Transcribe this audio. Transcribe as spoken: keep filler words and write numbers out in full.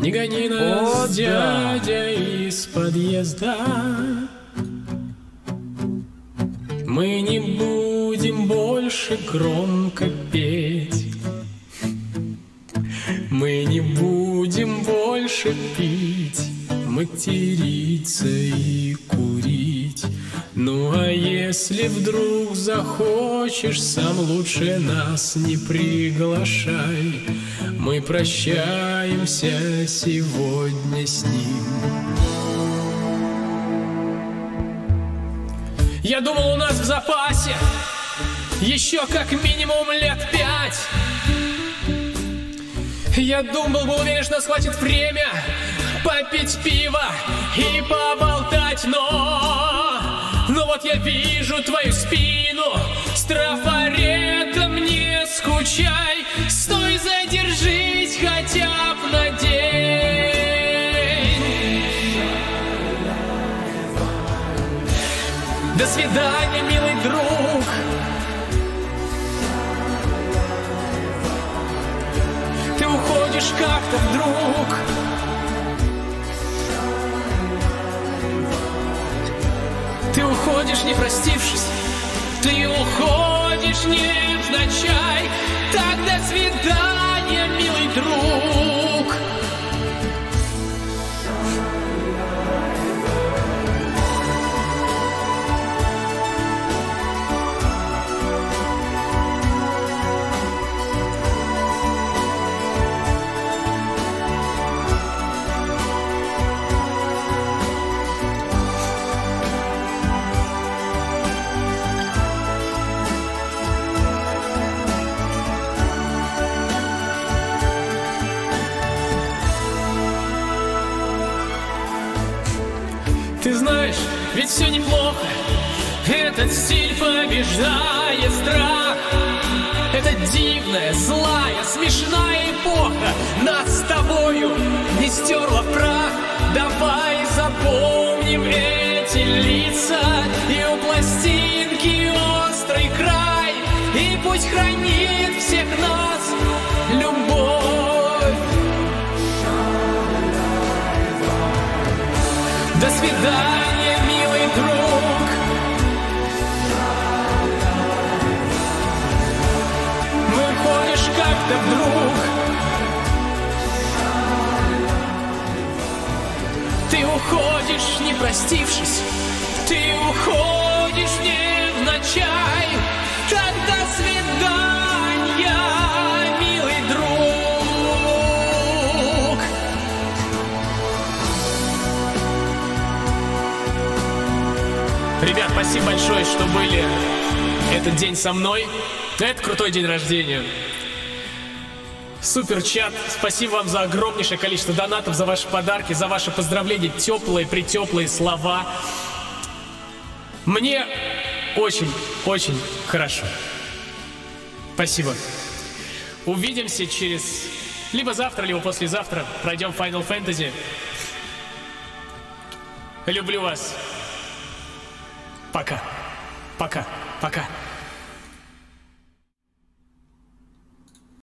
Не гони нас, О, дядя, да. из подъезда. Мы не будем больше громко петь. Мы не будем больше пить, материться и курить. Ну а если вдруг захочешь, сам лучше нас не приглашай. Мы прощаемся сегодня с ним. Я думал, у нас в запасе еще как минимум лет пять. Я думал, был уверен, что нас хватит время попить пиво и поболтать, но... Но вот я вижу твою спину с трафаретом, не скучай. Стой, задержись хотя бы на день. До свидания, милый друг. Ты уходишь как-то вдруг. Ты уходишь, не простившись. Ты уходишь, невзначай. Так до свидания, милый друг. Ты знаешь, ведь все неплохо. Этот стиль побеждает страх. Это дивная, злая, смешная эпоха нас с тобою не стерла в прах. Давай запомним эти лица. И у пластинки острый край. И пусть хранит всех нас любовь. До свидания, милый друг. Выходишь как-то вдруг. Ты уходишь, не простившись. Ты уходишь невзначай. Так до свидания, милый друг. Ребят, спасибо большое, что были этот день со мной. Это крутой день рождения. Супер чат. Спасибо вам за огромнейшее количество донатов, за ваши подарки, за ваши поздравления, теплые, притеплые слова. Мне очень-очень хорошо. Спасибо. Увидимся через... либо завтра, либо послезавтра. Пройдем Final Fantasy. Люблю вас. Пока. Пока. Пока.